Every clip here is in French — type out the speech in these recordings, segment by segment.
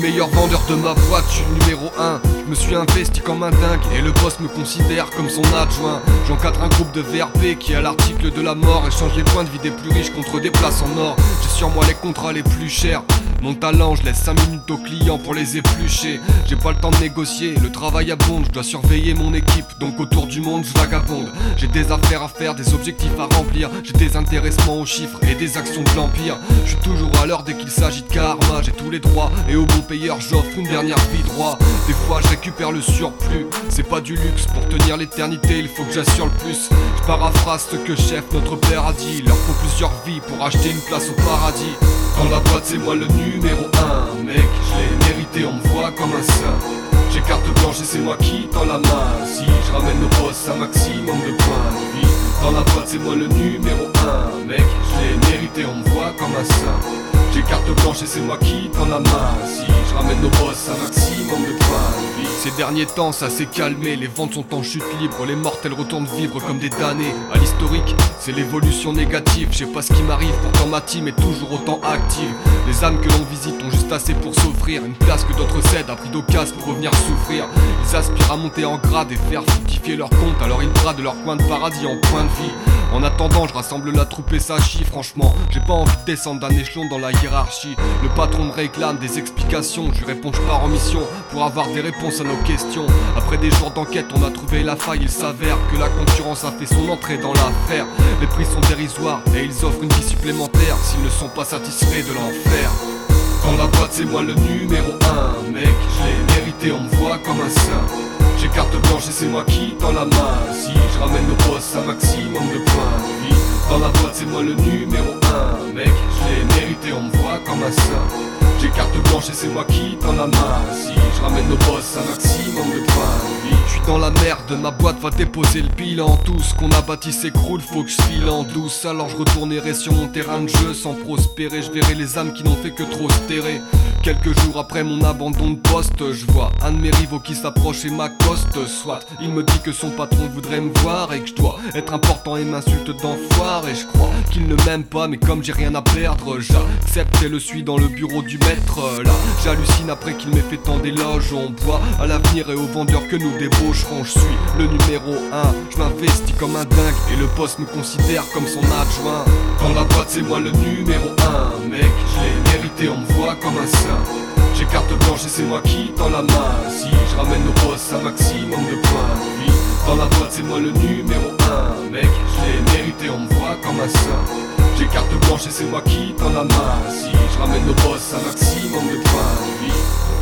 meilleur vendeur de ma boîte, je suis le numéro 1. Je me suis investi comme un dingue et le boss me considère comme son adjoint. J'encadre un groupe de VRP qui a l'article de la mort. Échange les points de vie des plus riches contre des places en or. J'ai sur moi les contrats les plus chers. Mon talent, je laisse 5 minutes aux clients pour les éplucher. J'ai pas le temps de négocier, le travail abonde. Je dois surveiller mon équipe, donc autour du monde je vagabonde. J'ai des affaires à faire, des objectifs à remplir. J'ai des intéressements aux chiffres et des actions de l'empire. Je suis toujours à l'heure dès qu'il s'agit de karma. J'ai tous les droits et au bon payeur j'offre une dernière vie droit. Des fois je récupère le surplus, c'est pas du luxe. Pour tenir l'éternité il faut que j'assure le plus. Je paraphrase ce que chef notre père a dit. Il leur faut plusieurs vies pour acheter une place au paradis. Dans la boîte c'est moi le numéro 1. Mec, je l'ai mérité, on me voit comme un saint. J'ai carte blanche et c'est moi qui tends la main. Si je ramène nos boss un maximum de points de vie. Dans la boîte c'est moi le numéro 1. Mec, je l'ai mérité, on me voit comme un saint. J'ai carte blanche et c'est moi qui tends la main. Si je ramène nos boss un maximum de points de vie. Ces derniers temps ça s'est calmé, les ventes sont en chute libre. Les mortels retournent vivre comme des damnés. À l'historique, c'est l'évolution négative. Je sais pas ce qui m'arrive, pourtant ma team est toujours autant active. Les âmes que l'on visite ont juste assez pour s'offrir une place que d'autres cèdent à prix d'occasion pour revenir souffrir. Ils aspirent à monter en grade et faire fructifier leur compte. Alors ils bradent leur coin de paradis en point de vie. En attendant je rassemble la troupe et ça chie. Franchement j'ai pas envie de descendre d'un échelon dans la hiérarchie. Le patron me réclame des explications. Je lui réponds que je pars en mission pour avoir des réponses à nos questions. Après des jours d'enquête on a trouvé la faille. Il s'avère que la concurrence a fait son entrée dans l'affaire. Les prix sont dérisoires et ils offrent une vie supplémentaire s'ils ne sont pas satisfaits de l'enfer. Dans la boîte c'est moi le numéro 1. Mec, je l'ai mérité, on me voit comme un saint. J'ai carte blanche et c'est moi qui tends la main. Si je ramène nos boss un maximum de points de vie. Dans la boîte c'est moi le numéro 1. Mec, je l'ai mérité, on me voit comme un saint. J'ai carte blanche et c'est moi qui tends la main. Si je ramène nos boss un maximum de points de vie. Je suis dans la merde, ma boîte va déposer le bilan. Tout ce qu'on a bâti s'écroule, faut que je file en douce. Alors je retournerai sur mon terrain de jeu sans prospérer. Je verrai les âmes qui n'ont fait que trop se terrer. Quelques jours après mon abandon de poste, je vois un de mes rivaux qui s'approche et m'accoste. Soit il me dit que son patron voudrait me voir et que je dois être important et m'insulte d'enfoiré. Et je crois qu'il ne m'aime pas mais comme j'ai rien à perdre, j'accepte et le suis dans le bureau du maître. Là j'hallucine après qu'il m'ait fait tant d'éloges. On boit à l'avenir et aux vendeurs que nous débaucherons. Je suis le numéro 1, je m'investis comme un dingue et le boss me considère comme son adjoint. Dans la boîte c'est moi le numéro 1. Mec, je l'ai mérité, on me voit comme un saint. J'ai carte blanche et c'est moi qui tends la main. Si je ramène nos boss un maximum de points de vie. Dans la boîte c'est moi le numéro 1. Mec, je l'ai mérité, on me voit comme un saint. J'ai carte blanche et c'est moi qui tends la main. Si je ramène nos boss un maximum de points de vie.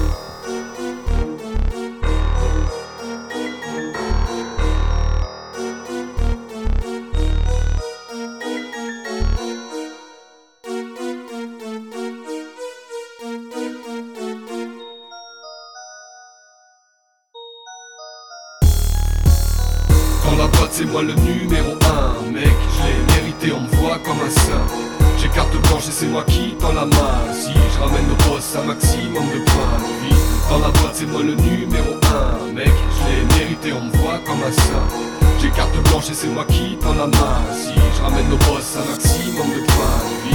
Dans la boîte c'est moi le numéro 1. Mec, je l'ai mérité, on me voit comme un saint. J'ai carte blanche et c'est moi qui tends la main. Si je ramène nos boss un maximum de points de vie. Dans la boîte c'est moi le numéro 1. Mec, je l'ai mérité, on me voit comme un saint. J'ai carte blanche et c'est moi qui tends la main. Si je ramène nos boss un maximum de points de vie.